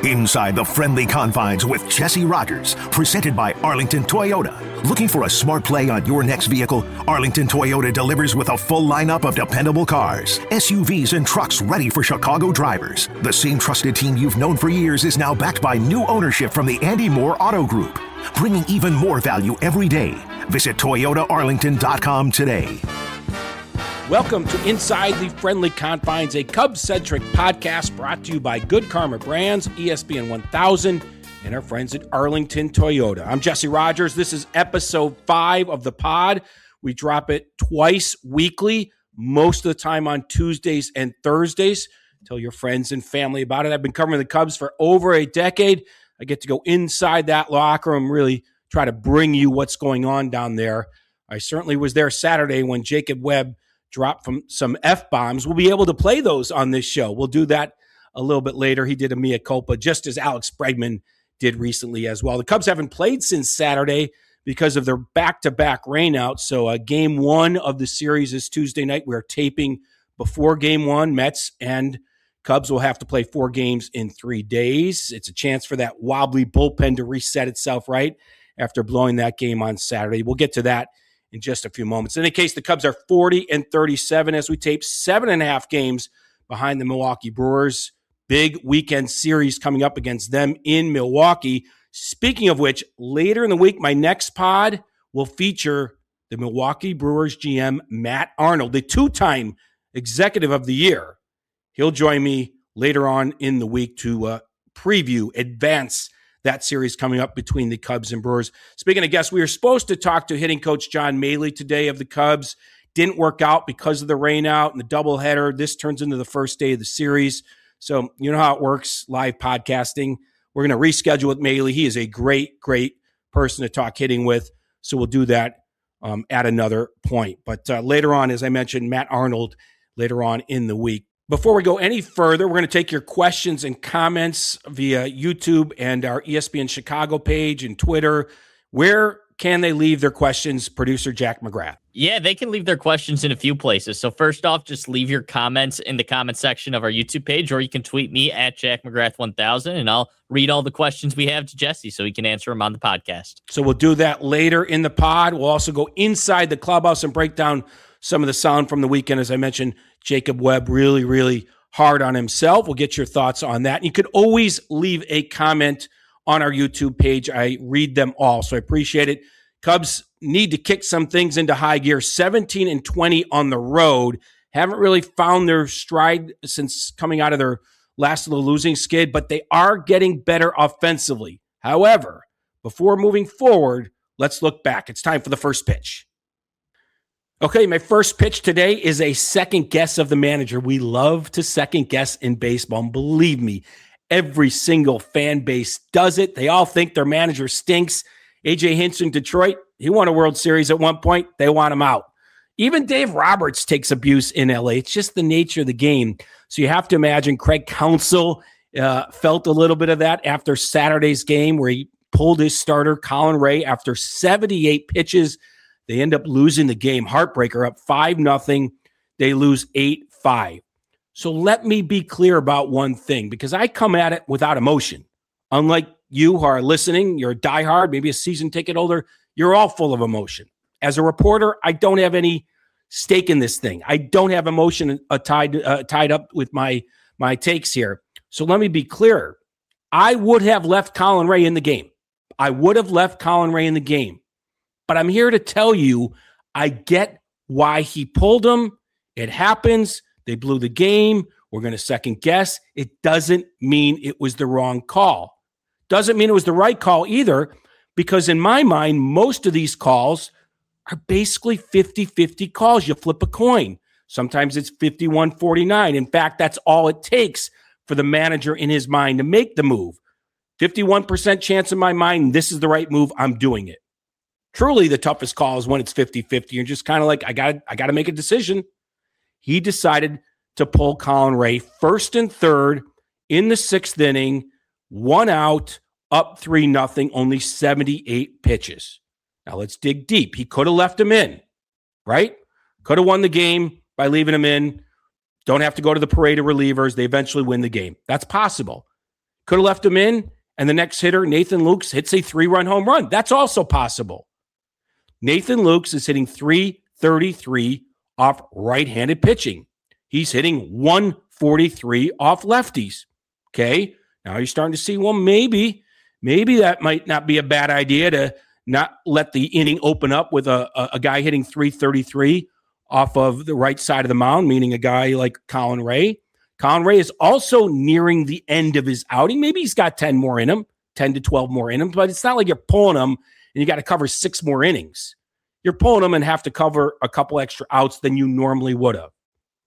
Inside the Friendly Confines with Jesse Rogers, presented by Arlington Toyota. Looking for a smart play on your next vehicle? Arlington Toyota delivers with a full lineup of dependable cars, SUVs, and trucks ready for Chicago drivers. The same trusted team you've known for years is now backed by new ownership from the Andy Moore Auto Group, bringing even more value every day. Visit ToyotaArlington.com today. Welcome to Inside the Friendly Confines, a Cubs-centric podcast brought to you by Good Karma Brands, ESPN 1000, and our friends at Arlington Toyota. I'm Jesse Rogers. This is episode 5 of the pod. We drop it twice weekly, most of the time on Tuesdays and Thursdays. Tell your friends and family about it. I've been covering the Cubs for over a decade. I get to go inside that locker room, really try to bring you what's going on down there. I certainly was there Saturday when Jacob Webb dropped from some F-bombs. We'll be able to play those on this show. We'll do that a little bit later. He did a mea culpa, just as Alex Bregman did recently as well. The Cubs haven't played since Saturday because of their back-to-back rainouts. So game 1 of the series is Tuesday night. We're taping before game 1. Mets and Cubs will have to play 4 games in 3 days. It's a chance for that wobbly bullpen to reset itself right after blowing that game on Saturday. We'll get to that in just a few moments. In any case, the Cubs are 40-37 as we tape 7.5 games behind the Milwaukee Brewers. Big weekend series coming up against them in Milwaukee. Speaking of which, later in the week, my next pod will feature the Milwaukee Brewers GM, Matt Arnold, the 2-time Executive of the Year. He'll join me later on in the week to advance that series coming up between the Cubs and Brewers. Speaking of guests, we were supposed to talk to hitting coach John Maley today of the Cubs. Didn't work out because of the rain out and the doubleheader. This turns into the first day of the series. So you know how it works, live podcasting. We're going to reschedule with Maley. He is a great, great person to talk hitting with. So we'll do that at another point. But later on, as I mentioned, Matt Arnold later on in the week. Before we go any further, we're going to take your questions and comments via YouTube and our ESPN Chicago page and Twitter. Where can they leave their questions, producer Jack McGrath? Yeah, they can leave their questions in a few places. So first off, just leave your comments in the comment section of our YouTube page, or you can tweet me at Jack McGrath 1000, and I'll read all the questions we have to Jesse so he can answer them on the podcast. So we'll do that later in the pod. We'll also go inside the clubhouse and break down some of the sound from the weekend. As I mentioned, Jacob Webb really, really hard on himself. We'll get your thoughts on that. You could always leave a comment on our YouTube page. I read them all, so I appreciate it. Cubs need to kick some things into high gear. 17-20 on the road. Haven't really found their stride since coming out of their last little losing skid, but they are getting better offensively. However, before moving forward, let's look back. It's time for the first pitch. Okay, my first pitch today is a second guess of the manager. We love to second guess in baseball. And believe me, every single fan base does it. They all think their manager stinks. A.J. Hinch in Detroit, he won a World Series at one point. They want him out. Even Dave Roberts takes abuse in L.A. It's just the nature of the game. So you have to imagine Craig Counsell felt a little bit of that after Saturday's game where he pulled his starter, Colin Ray, after 78 pitches. They end up losing the game. Heartbreaker, up 5-0. They lose 8-5. So let me be clear about one thing, because I come at it without emotion. Unlike you who are listening, you're a diehard, maybe a season ticket holder, you're all full of emotion. As a reporter, I don't have any stake in this thing. I don't have emotion tied up with my takes here. So let me be clear. I would have left Colin Ray in the game. But I'm here to tell you, I get why he pulled him. It happens. They blew the game. We're going to second guess. It doesn't mean it was the wrong call. Doesn't mean it was the right call either, because in my mind, most of these calls are basically 50-50 calls. You flip a coin. Sometimes it's 51-49. In fact, that's all it takes for the manager in his mind to make the move. 51% chance in my mind, this is the right move. I'm doing it. Truly, the toughest call is when it's 50-50. You're just kind of like, I got to make a decision. He decided to pull Colin Ray first and third in the 6th inning, 1 out, up 3-0, only 78 pitches. Now let's dig deep. He could have left him in, right? Could have won the game by leaving him in. Don't have to go to the parade of relievers. They eventually win the game. That's possible. Could have left him in, and the next hitter, Nathan Lukes, hits a 3-run home run. That's also possible. Nathan Lukes is hitting .333 off right-handed pitching. He's hitting .143 off lefties. Okay, now you're starting to see, well, maybe that might not be a bad idea to not let the inning open up with a guy hitting .333 off of the right side of the mound, meaning a guy like Colin Ray. Colin Ray is also nearing the end of his outing. Maybe he's got 10 more in him, 10 to 12 more in him, but it's not like you're pulling him and you got to cover 6 more innings. You're pulling them and have to cover a couple extra outs than you normally would have.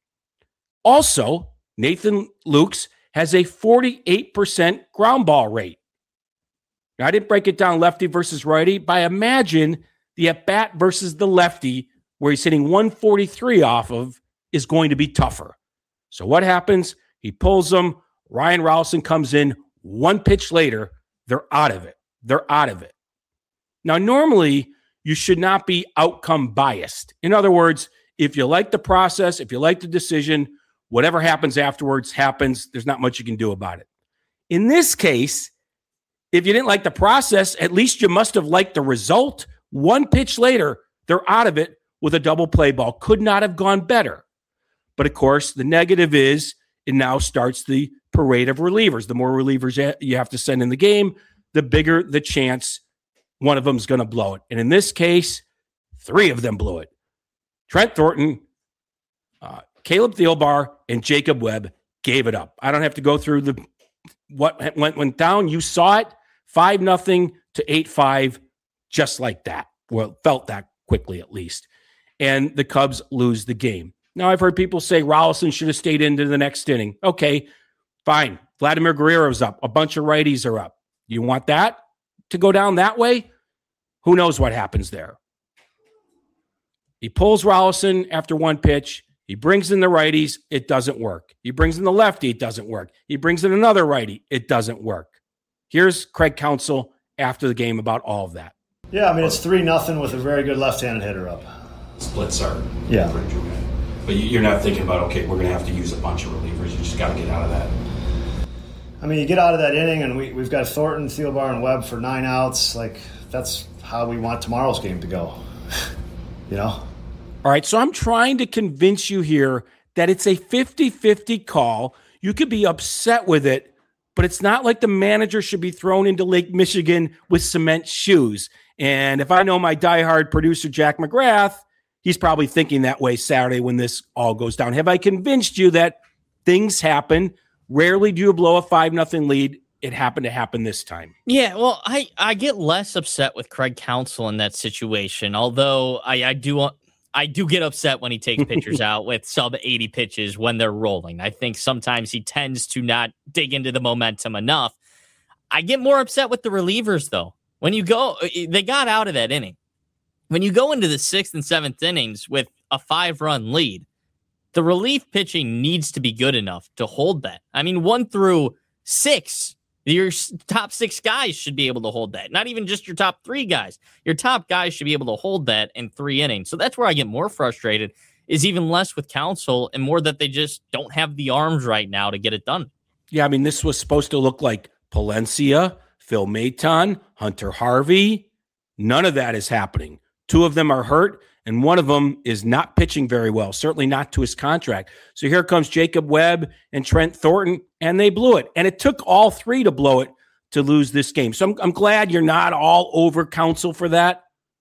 Also, Nathan Lukes has a 48% ground ball rate. Now, I didn't break it down lefty versus righty, but I imagine the at-bat versus the lefty, where he's hitting .143 off of, is going to be tougher. So what happens? He pulls them. Ryan Rowson comes in. 1 pitch later, they're out of it. Now, normally, you should not be outcome biased. In other words, if you like the process, if you like the decision, whatever happens afterwards happens. There's not much you can do about it. In this case, if you didn't like the process, at least you must have liked the result. 1 pitch later, they're out of it with a double play ball. Could not have gone better. But of course, the negative is it now starts the parade of relievers. The more relievers you have to send in the game, the bigger the chance one of them is going to blow it. And in this case, 3 of them blew it. Trent Thornton, Caleb Thielbar, and Jacob Webb gave it up. I don't have to go through what went down. You saw it, 5-0 to 8-5, just like that. Well, felt that quickly at least. And the Cubs lose the game. Now, I've heard people say Rolison should have stayed into the next inning. Okay, fine. Vladimir Guerrero's up. A bunch of righties are up. You want that to go down that way? Who knows what happens there? He pulls Rolison after 1 pitch. He brings in the righties. It doesn't work. He brings in the lefty. It doesn't work. He brings in another righty. It doesn't work. Here's Craig Counsell after the game about all of that. Yeah, I mean, it's 3-0 with a very good left-handed hitter up. Splits are pretty dramatic. But you're not thinking about, okay, we're going to have to use a bunch of relievers. You just got to get out of that. I mean, you get out of that inning, and we've got Thornton, Thielbar, and Webb for 9 outs. Like, that's how we want tomorrow's game to go. You know? All right, so I'm trying to convince you here that it's a 50-50 call. You could be upset with it, but it's not like the manager should be thrown into Lake Michigan with cement shoes. And if I know my diehard producer, Jack McGrath, he's probably thinking that way Saturday when this all goes down. Have I convinced you that things happen? Rarely do you blow a 5-0 lead. It happened to happen this time. Yeah, well, I get less upset with Craig Counsell in that situation, although I do get upset when he takes pitchers out with sub 80 pitches when they're rolling. I think sometimes he tends to not dig into the momentum enough. I get more upset with the relievers, though. When you go, they got out of that inning. When you go into the 6th and 7th innings with a 5-run lead, the relief pitching needs to be good enough to hold that. I mean, 1 through 6, your top 6 guys should be able to hold that. Not even just your top 3 guys. Your top guys should be able to hold that in 3 innings. So that's where I get more frustrated, is even less with Counsell and more that they just don't have the arms right now to get it done. Yeah, I mean, this was supposed to look like Palencia, Phil Maton, Hunter Harvey. None of that is happening. 2 of them are hurt, and one of them is not pitching very well, certainly not to his contract. So here comes Jacob Webb and Trent Thornton, and they blew it. And it took all 3 to blow it to lose this game. So I'm glad you're not all over Counsell for that.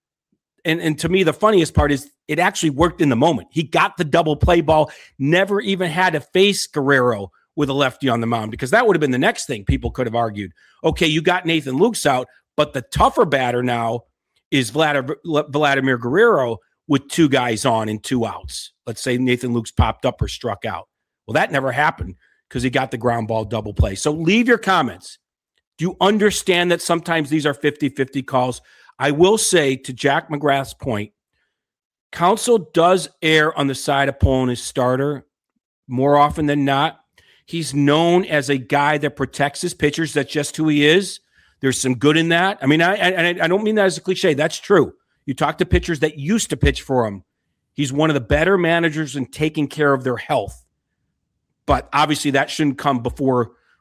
And to me, the funniest part is it actually worked in the moment. He got the double play ball, never even had to face Guerrero with a lefty on the mound, because that would have been the next thing people could have argued. Okay, you got Nathan Lukes out, but the tougher batter now is Vladimir Guerrero with 2 guys on and 2 outs. Let's say Nathan Lukes popped up or struck out. Well, that never happened because he got the ground ball double play. So leave your comments. Do you understand that sometimes these are 50-50 calls? I will say, to Jack McGrath's point, Counsell does err on the side of pulling his starter more often than not. He's known as a guy that protects his pitchers. That's just who he is. There's some good in that. I mean, I don't mean that as a cliche. That's true. You talk to pitchers that used to pitch for him. He's one of the better managers in taking care of their health. But obviously that shouldn't come before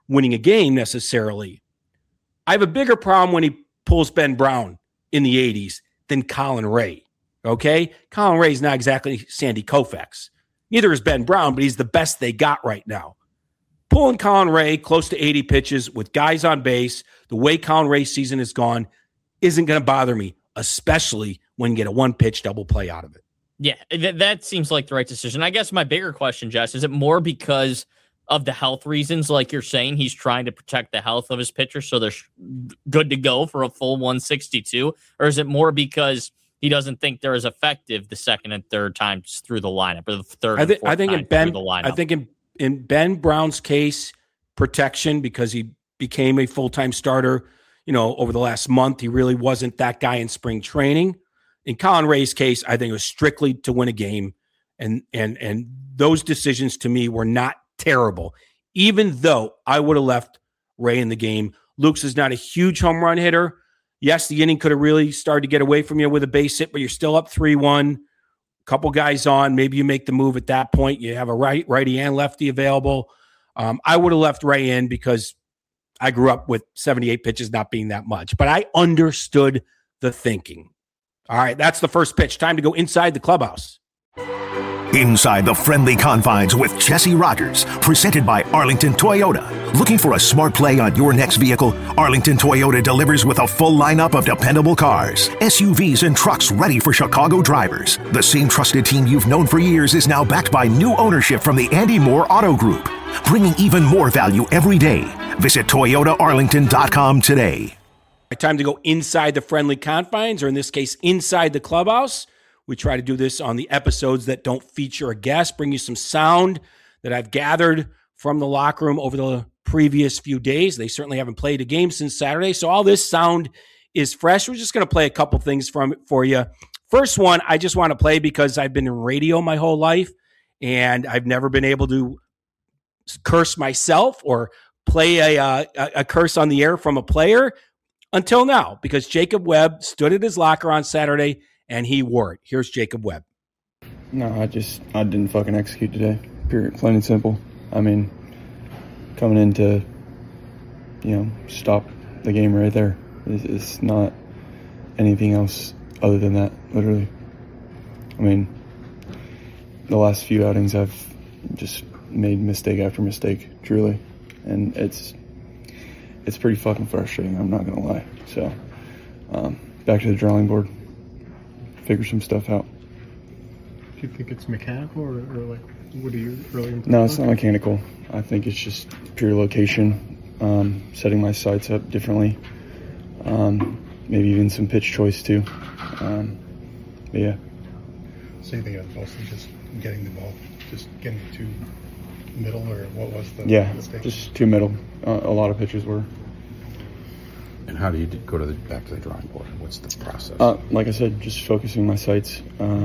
winning a game necessarily. I have a bigger problem when he pulls Ben Brown in the 80s than Colin Ray. Okay? Colin Ray is not exactly Sandy Koufax. Neither is Ben Brown, but he's the best they got right now. Pulling Colin Ray close to 80 pitches with guys on base, the way Colin Ray's season is gone, isn't going to bother me, especially when you get a one-pitch double play out of it. Yeah, that seems like the right decision. I guess my bigger question, Jess, is it more because of the health reasons, like you're saying, he's trying to protect the health of his pitcher so they're good to go for a full 162? Or is it more because he doesn't think they're as effective the second and third times through the lineup, or the third and fourth time through the lineup? I think in Ben Brown's case, protection, because he became a full-time starter, over the last month. He really wasn't that guy in spring training. In Colin Ray's case, I think it was strictly to win a game. And those decisions to me were not terrible, even though I would have left Ray in the game. Lukes is not a huge home run hitter. Yes, the inning could have really started to get away from you with a base hit, but you're still up 3-1. Couple guys on. Maybe you make the move at that point. You have a righty and lefty available. I would have left Ray in because I grew up with 78 pitches not being that much, but I understood the thinking. All right, that's the first pitch. Time to go inside the clubhouse. Inside the friendly confines with Jesse Rogers, presented by Arlington Toyota. Looking for a smart play on your next vehicle? Arlington Toyota delivers with a full lineup of dependable cars, SUVs, and trucks ready for Chicago drivers. The same trusted team you've known for years is now backed by new ownership from the Andy Moore Auto Group, bringing even more value every day. Visit ToyotaArlington.com today. Time to go inside the friendly confines, or in this case, inside the clubhouse. We try to do this on the episodes that don't feature a guest, bring you some sound that I've gathered from the locker room over the previous few days. They certainly haven't played a game since Saturday, so all this sound is fresh. We're just going to play a couple things for you. First one, I just want to play because I've been in radio my whole life, and I've never been able to curse myself or play a curse on the air from a player until now, because Jacob Webb stood at his locker on Saturday and he wore it. Here's Jacob Webb. No, I didn't fucking execute today. Period. Plain and simple. I mean, coming in to, stop the game right there. It's not anything else other than that, literally. I mean, the last few outings I've just made mistake after mistake, truly. And it's pretty fucking frustrating, I'm not going to lie. So, back to the drawing board. Figure some stuff out. Do you think it's mechanical, or like, what do you really improve? No, it's not mechanical. I think it's just pure location, setting my sights up differently, maybe even some pitch choice too. But yeah. So you think it was mostly just getting the ball, just getting it to middle, or what was the mistake? Just too middle. A lot of pitches were. And how do you go back to the drawing board? What's the process? Like I said, just focusing my sights.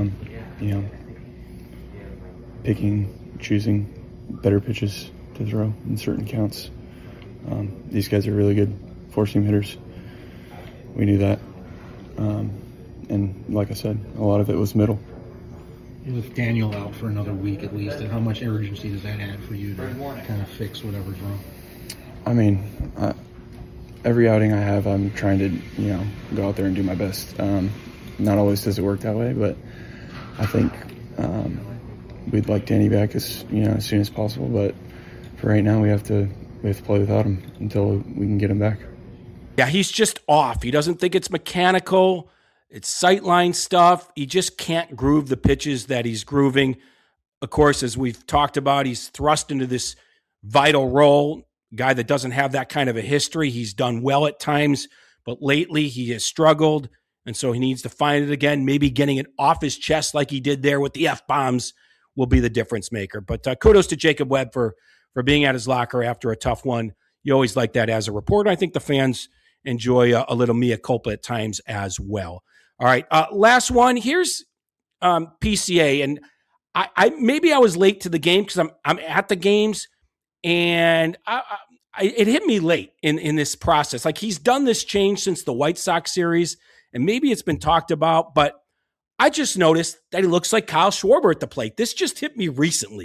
Choosing better pitches to throw in certain counts. These guys are really good four-seam hitters. We knew that. And like I said, a lot of it was middle. With Daniel out for another week at least, and how much urgency does that add for you to kind of fix whatever's wrong? I mean, every outing I have, I'm trying to, go out there and do my best. Not always does it work that way, but I think we'd like Danny back as soon as possible. But for right now, we have to play without him until we can get him back. Yeah, he's just off. He doesn't think it's mechanical. It's sightline stuff. He just can't groove the pitches that he's grooving. Of course, as we've talked about, he's thrust into this vital role. Guy that doesn't have that kind of a history. He's done well at times, but lately he has struggled, and so he needs to find it again. Maybe getting it off his chest like he did there with the F-bombs will be the difference maker. But kudos to Jacob Webb for being at his locker after a tough one. You always like that as a reporter. I think the fans enjoy a little mea culpa at times as well. All right, last one. Here's PCA, and I maybe I was late to the game because I'm at the games. And it hit me late in this process. Like, he's done this change since the White Sox series, and maybe it's been talked about, but I just noticed that he looks like Kyle Schwarber at the plate. This just hit me recently.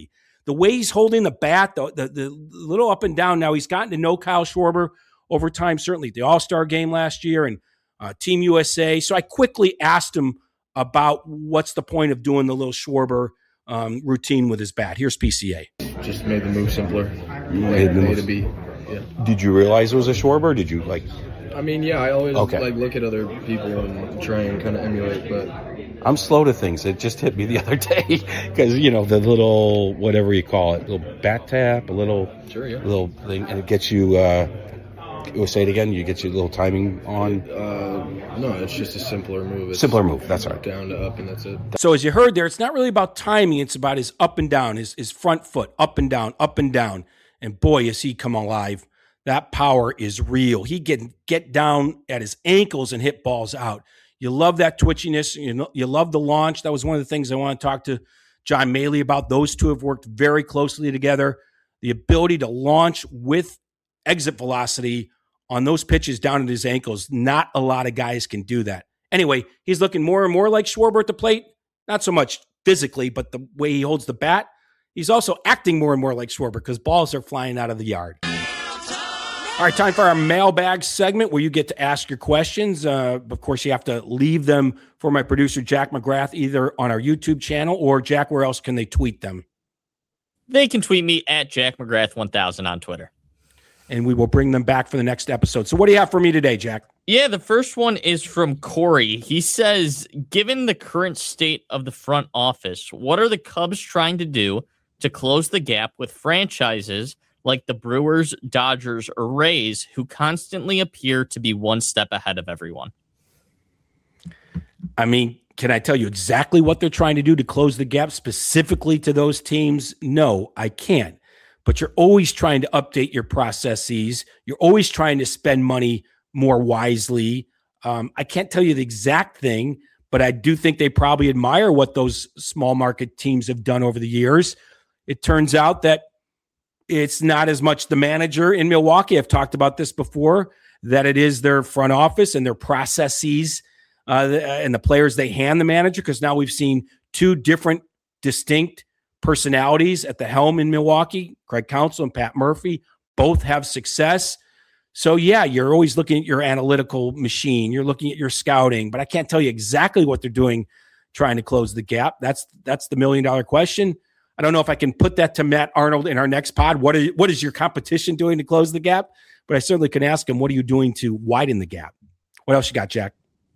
the way he's holding the bat, the little up and down. Now he's gotten to know Kyle Schwarber over time, certainly the All-Star game last year and Team USA. So I quickly asked him about what's the point of doing the little Schwarber routine with his bat. Here's PCA. Just made the move simpler. Made the move. Yeah. Did you realize it was a Schwarber? Did you like? I mean, yeah, I always look at other people and try and kind of emulate, but I'm slow to things. It just hit me the other day because the little whatever you call it, little bat tap, little thing, and it gets you. Say it again. You get your little timing on. No, it's just a simpler move. Simpler move. That's right. Down to up, and that's it. So as you heard there, it's not really about timing. It's about his up and down, his front foot, up and down, up and down. And boy, is he come alive. That power is real. He can get down at his ankles and hit balls out. You love that twitchiness. You love the launch. That was one of the things I want to talk to John Maley about. Those two have worked very closely together. The ability to launch with exit velocity on those pitches down at his ankles, not a lot of guys can do that. Anyway, he's looking more and more like Schwarber at the plate. Not so much physically, but the way he holds the bat. He's also acting more and more like Schwarber because balls are flying out of the yard. All right, time for our mailbag segment where you get to ask your questions. Of course, you have to leave them for my producer, Jack McGrath, either on our YouTube channel or, Jack, where else can they tweet them? They can tweet me at Jack McGrath 1000 on Twitter. And we will bring them back for the next episode. So what do you have for me today, Jack? Yeah, the first one is from Corey. He says, given the current state of the front office, what are the Cubs trying to do to close the gap with franchises like the Brewers, Dodgers, or Rays, who constantly appear to be one step ahead of everyone? I mean, can I tell you exactly what they're trying to do to close the gap specifically to those teams? No, I can't. But you're always trying to update your processes. You're always trying to spend money more wisely. I can't tell you the exact thing, but I do think they probably admire what those small market teams have done over the years. It turns out that it's not as much the manager in Milwaukee. I've talked about this before, that it is their front office and their processes and the players they hand the manager, because now we've seen two different distinct personalities at the helm in Milwaukee. Craig Counsell and Pat Murphy both have success. So, yeah, you're always looking at your analytical machine. You're looking at your scouting, but I can't tell you exactly what they're doing trying to close the gap. That's the $1 million question. I don't know if I can put that to Matt Arnold in our next pod. What is your competition doing to close the gap? But I certainly can ask him, what are you doing to widen the gap? What else you got, Jack?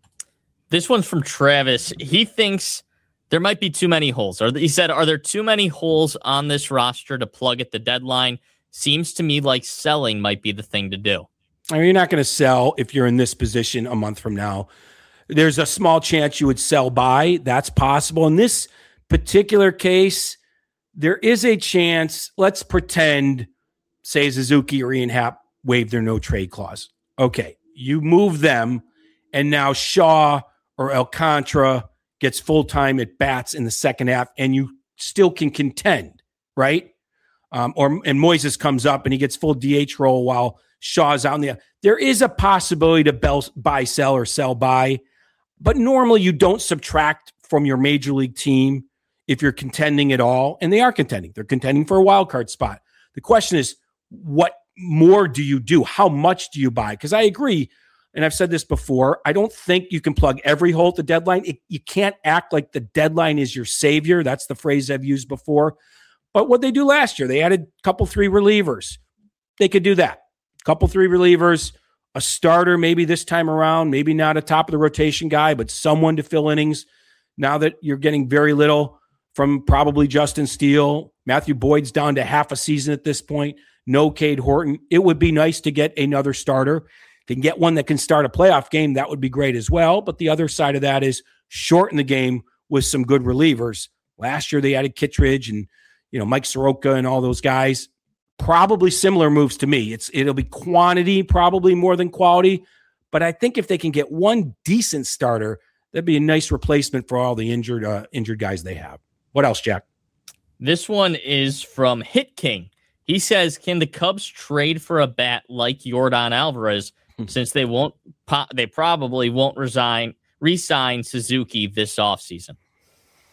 This one's from Travis. He thinks there might be too many holes. He said, are there too many holes on this roster to plug at the deadline? Seems to me like selling might be the thing to do. I mean, you're not going to sell if you're in this position a month from now. There's a small chance you would sell by. That's possible. In this particular case, there is a chance. Let's pretend, say, Suzuki or Ian Happ waived their no-trade clause. Okay, you move them, and now Shaw or Alcantara gets full-time at bats in the second half, and you still can contend, right? And Moises comes up, and he gets full DH role while Shaw's out in the. There is a possibility to buy, sell, or sell buy, but normally you don't subtract from your major league team if you're contending at all, and they are contending. They're contending for a wild card spot. The question is, what more do you do? How much do you buy? Because I agree, and I've said this before, I don't think you can plug every hole at the deadline. You can't act like the deadline is your savior. That's the phrase I've used before. But what they do last year, they added a couple, 3 relievers. They could do that. A couple, 3 relievers, a starter maybe this time around, maybe not a top of the rotation guy, but someone to fill innings now that you're getting very little from probably Justin Steele. Matthew Boyd's down to half a season at this point. No Cade Horton. It would be nice to get another starter. If they can get one that can start a playoff game, that would be great as well. But the other side of that is shorten the game with some good relievers. Last year they added Kittredge and Mike Soroka and all those guys. Probably similar moves to me. It'll be quantity probably more than quality. But I think if they can get one decent starter, that'd be a nice replacement for all the injured guys they have. What else, Jack? This one is from Hit King. He says, can the Cubs trade for a bat like Yordan Alvarez since they probably won't re-sign Suzuki this offseason?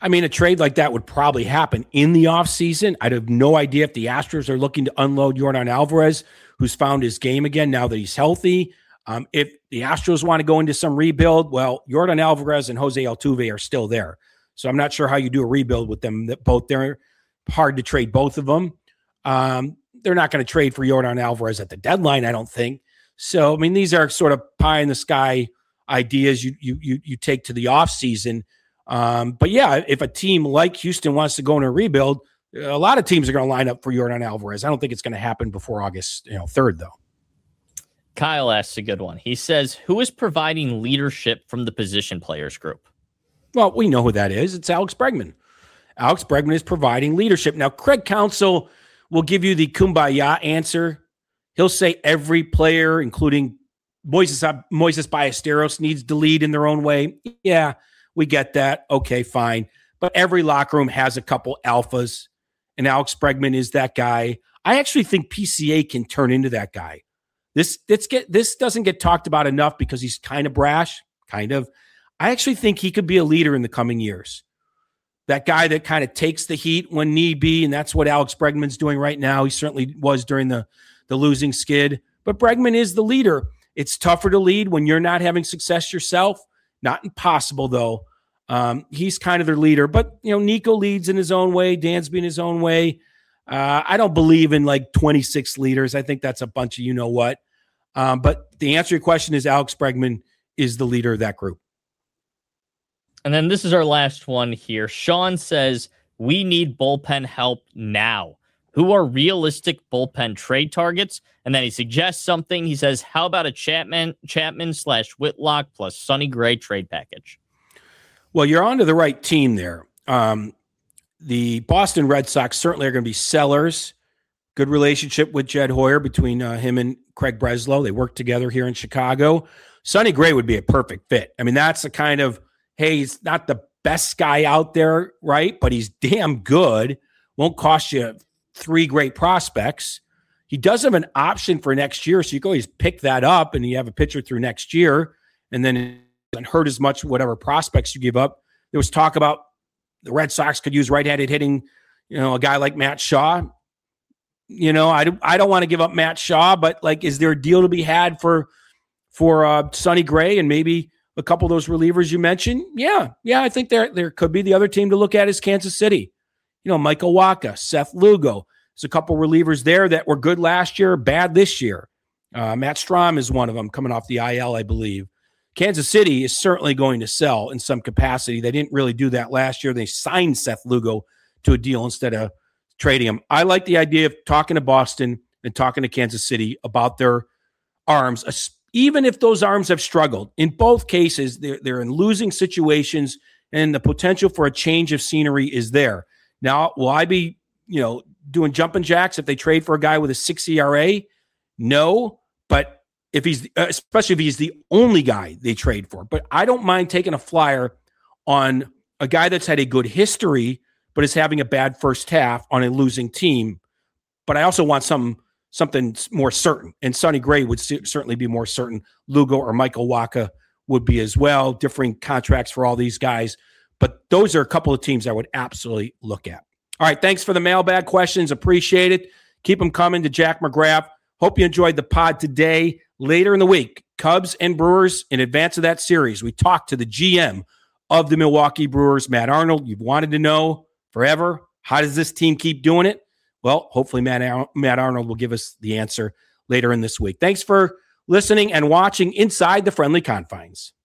I mean, a trade like that would probably happen in the offseason. I'd have no idea if the Astros are looking to unload Yordan Alvarez, who's found his game again now that he's healthy. If the Astros want to go into some rebuild, well, Yordan Alvarez and Jose Altuve are still there. So I'm not sure how you do a rebuild with them. They're hard to trade both of them. They're not going to trade for Yordan Alvarez at the deadline, I don't think. So, I mean, these are sort of pie in the sky ideas you take to the offseason. But yeah, if a team like Houston wants to go in a rebuild, a lot of teams are going to line up for Yordan Alvarez. I don't think it's going to happen before August 3rd, though. Kyle asks a good one. He says, who is providing leadership from the position players group? Well, we know who that is. It's Alex Bregman. Alex Bregman is providing leadership. Now, Craig Counsell will give you the kumbaya answer. He'll say every player, including Moises Ballesteros, needs to lead in their own way. Yeah, we get that. Okay, fine. But every locker room has a couple alphas, and Alex Bregman is that guy. I actually think PCA can turn into that guy. This doesn't get talked about enough because he's kind of brash, kind of. I actually think he could be a leader in the coming years. That guy that kind of takes the heat when need be, and that's what Alex Bregman's doing right now. He certainly was during the losing skid. But Bregman is the leader. It's tougher to lead when you're not having success yourself. Not impossible, though. He's kind of their leader. But, Nico leads in his own way. Dansby in his own way. I don't believe in 26 leaders. I think that's a bunch of you-know-what. But the answer to your question is Alex Bregman is the leader of that group. And then this is our last one here. Sean says, we need bullpen help now. Who are realistic bullpen trade targets? And then he suggests something. He says, how about a Chapman/Whitlock plus Sonny Gray trade package? Well, you're onto the right team there. The Boston Red Sox certainly are going to be sellers. Good relationship with Jed Hoyer between him and Craig Breslow. They work together here in Chicago. Sonny Gray would be a perfect fit. I mean, that's the kind of, hey, he's not the best guy out there, right? But he's damn good. Won't cost you 3 great prospects. He does have an option for next year, so you can always pick that up and you have a pitcher through next year, and then it doesn't hurt as much whatever prospects you give up. There was talk about the Red Sox could use right-handed hitting, a guy like Matt Shaw. I don't want to give up Matt Shaw, but is there a deal to be had for Sonny Gray and maybe a couple of those relievers you mentioned? Yeah, I think there could be. The other team to look at is Kansas City. Michael Wacha, Seth Lugo. There's a couple relievers there that were good last year, bad this year. Matt Strahm is one of them coming off the IL, I believe. Kansas City is certainly going to sell in some capacity. They didn't really do that last year. They signed Seth Lugo to a deal instead of trading him. I like the idea of talking to Boston and talking to Kansas City about their arms, even if those arms have struggled. In both cases, they're in losing situations, and the potential for a change of scenery is there. Now, will I be, doing jumping jacks if they trade for a guy with a 6 ERA? No, but especially if he's the only guy they trade for. But I don't mind taking a flyer on a guy that's had a good history, but is having a bad first half on a losing team. But I also want something more certain. And Sonny Gray would certainly be more certain. Lugo or Michael Wacha would be as well. Differing contracts for all these guys. But those are a couple of teams I would absolutely look at. All right, thanks for the mailbag questions. Appreciate it. Keep them coming to Jack McGrath. Hope you enjoyed the pod today. Later in the week, Cubs and Brewers, in advance of that series, we talked to the GM of the Milwaukee Brewers, Matt Arnold. You've wanted to know forever, how does this team keep doing it? Well, hopefully Matt Arnold will give us the answer later in this week. Thanks for listening and watching Inside the Friendly Confines.